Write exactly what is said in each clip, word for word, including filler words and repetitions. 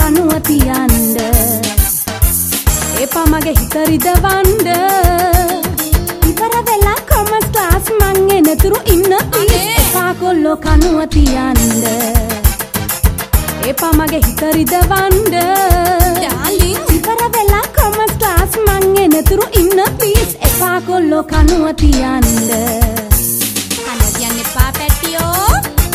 කනුව තියන්න එපා මගේ හිත රිදවන්න ඉවර වෙලා කොමර්ස් ක්ලාස් මං එනතුරු ඉන්න ප්ලීස් එපා කොල්ලෝ කනුව තියන්න එපා මගේ හිත රිදවන්න ඩාර්ලින් ඉවර වෙලා කොමර්ස් ක්ලාස් මං එනතුරු ඉන්න ප්ලීස් එපා කොල්ලෝ කනුව තියන්න කනුව තියන්න එපා පැටියෝ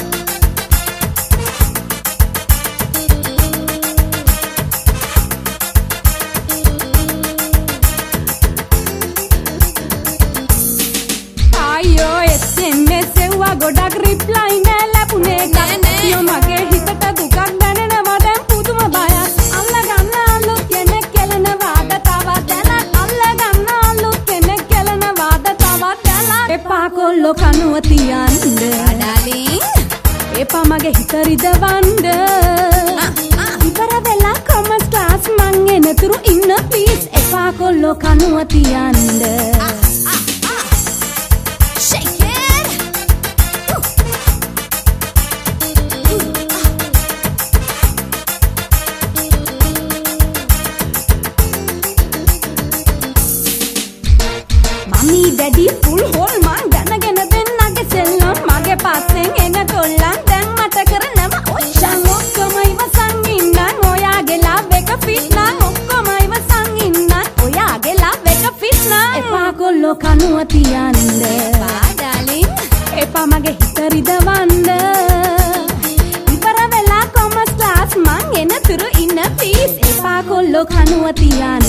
ගොඩක් රිප්ලයි නෑ ලැබුණේ කතියෝ මගේ හිතට දුකක් දැනෙනවා දැන් පුදුම බයක් අල්ලගන්න අලුත් කෙනෙක් කෙලනවාද තවත් දැනක් අල්ලගන්න අලුත් කෙනෙක් කෙලනවාද තවත් දැනක් එපා කොල්ලෝ කනුව තියන්න ඩාර්ලින් එපා මගේ හිත රිදවන්න ඉවර වෙලා කොමර්ස් ක්ලාස් මං එනතුරු ඉන්න ප්ලීස් එපා කොල්ලෝ කනුව තියන්න Daddy full hole man දැනගෙන දෙන්නගේ සෙල්ලම් මගේ පස්සෙන් එන කොල්ලන් දැන් මට කරනව ඔච්චන් ඔක්කොම ඉවසන් ඉන්නම් ඔයාගේ ලව් එක ෆිට නම් ඔක්කොම ඉවසන් ඉන්නම් ඔයාගේ ලව් එක ෆිට නම් එපා කොල්ලෝ කනුව තියන්න එපා ඩාර්ලින් එපා මගේ හිත රිදවන්න ඉවර වෙලා කොමර්ස් ක්ලාස් මං එනතුරු ඉන්න ප්ලීස් එපා කොල්ලෝ කනුව තියන්න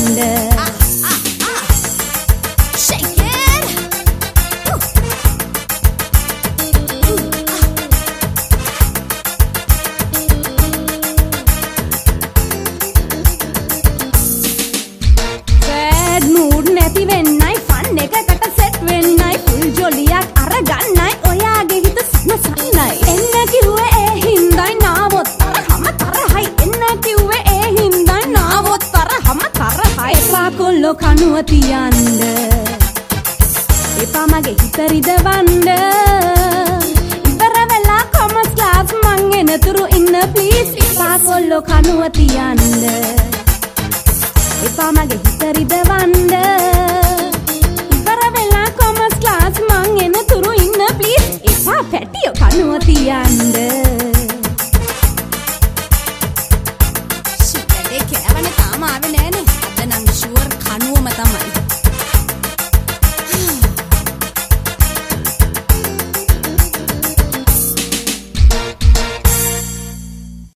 කනුව තියන්න එපා මගේ හිත රිදවන්න ඉවර වෙලා කොමර්ස් ක්ලාස් මං එනතුරු ඉන්න ප්ලීස් එපා කොල්ලෝ කනුව තියන්න එපා මගේ හිත රිදවන්න ඉවර වෙලා කොමර්ස් ක්ලාස් මං එනතුරු ඉන්න ප්ලීස් එපා පැටියෝ කනුව තියන්න ෂිට් වැඩේ කෑවනේ තාම ආවේ නෑනේ